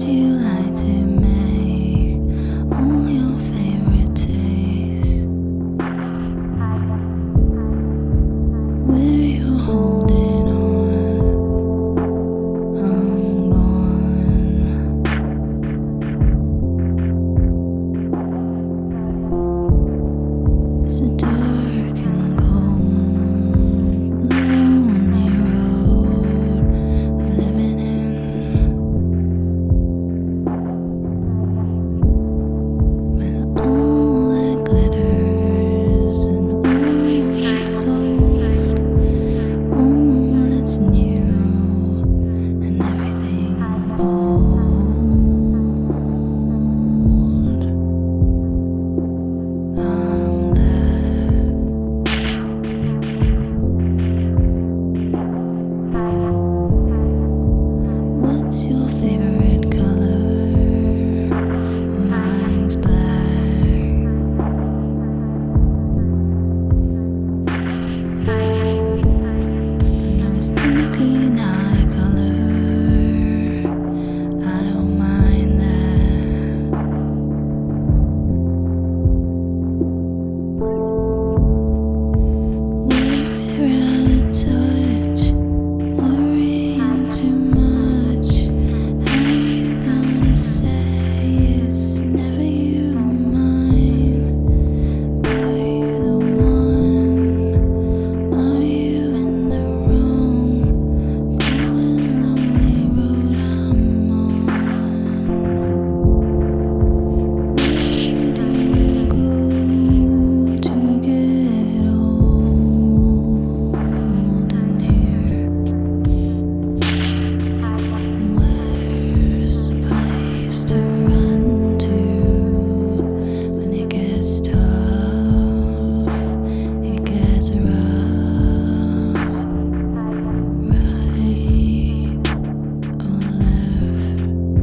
you like to make all your favorite tastes? Where you're holding on, I'm gone. It's a dark and cold, lonely road we're living in. When all that glitters and all that's sold, all that's new and everything old, I'm that. What's your favorite color? Mine's black. I know it's technically not a color. I don't mind that. We're out of touch, worrying too much. How you gonna say it's never you mine? Were you the one? Are you in the wrong? Cold and lonely road I'm on. Where do you go to get old in here? Where's the place to run to when it gets tough? It gets rough. Right or left?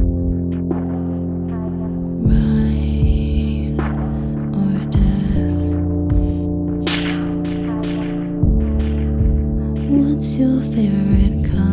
Right or death? What's your favorite color?